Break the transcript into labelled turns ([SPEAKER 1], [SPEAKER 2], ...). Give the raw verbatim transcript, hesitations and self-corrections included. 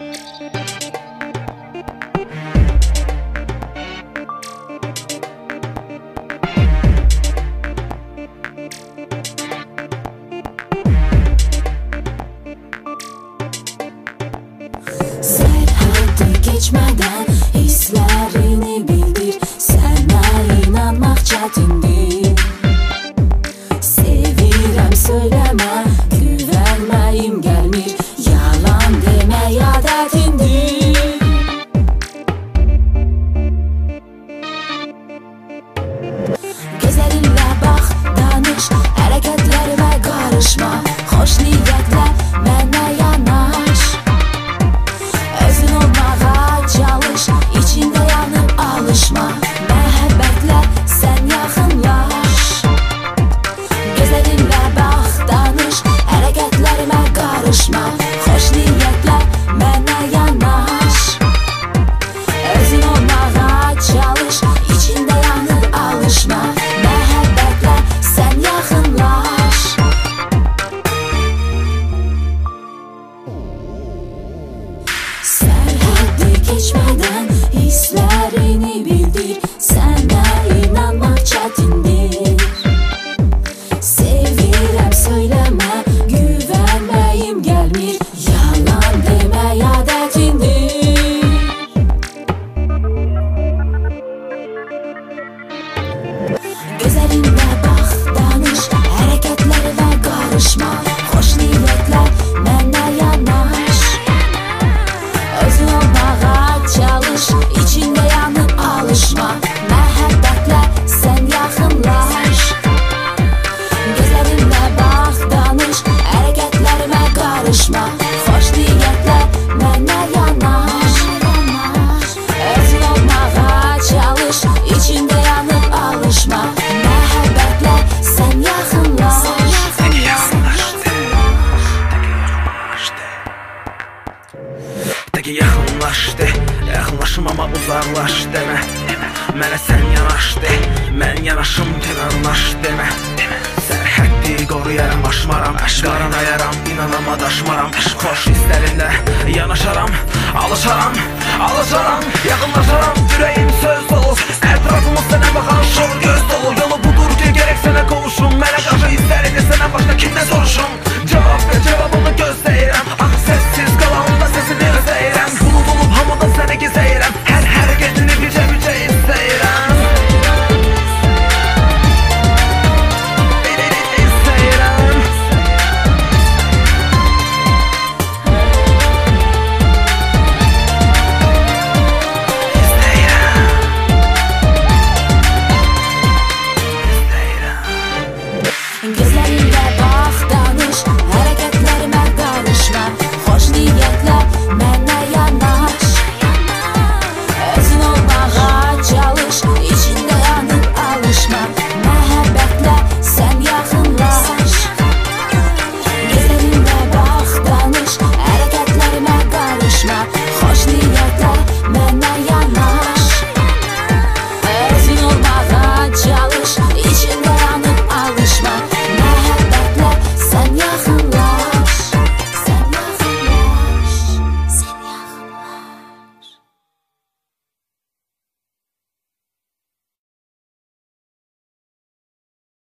[SPEAKER 1] Serhaddi geçmeden hislerini bildir. Sana inanmak çetindir. Sevirem söyleme, güvenmeyim gelmir. Yalan deme adetindir. Gözlerinle bak, danış, hareketlerime karışma. Hoş niyetle mənə yanaş. Özün olmağa çalış, içinde yanıp alışma. Məhəbbətle sen yaxınlaş. Gözlerinle bak, danış, hareketlerime karışma. Hoş niyetle mənə yanaş. Özün olmağa çalış, içinde yanıp alışma. Məhəbbətle sen yaxınlaş. Serhaddi geçmeden hislerini bildir. Sana inanmak çetindir. Sevirem söyleme, güvenmeyim gelmir. Yalan deme adetindir. Gözlerinle bak, danış, hareketlerime karışma. Hoş niyetle mənə yanaş. Özün olmağa çalış, içinde yanıp alışma. Məhəbbətle sen yaxınlaş. Gözlerinle bak, danış, hareketlerime karışma. Hoş niyetle mənə yanaş. Özün olmağa çalış, içinde yanıp alışma. Məhəbbətle sen yaxınlaş.
[SPEAKER 2] Teki yaxınlaş de, yaxınlaşım ama uzaqlaş demə. Mənə sən yanaş de, mən yanaşım kənarlaş demə. Sərhəddi qoruyaram, aşmaram, qaranayaram, inanama daşmaram. Xoş hisslərində yanaşaram, alışaram, alışaram, yaxınlaşaram. Ürəyim söz dolu, ətrafımız sənə baxan şor göz dolu. Yolu budur ki, gerək sənə qovuşum. Mənə qarşı hisslərini sənə başqa kimdən soruşum.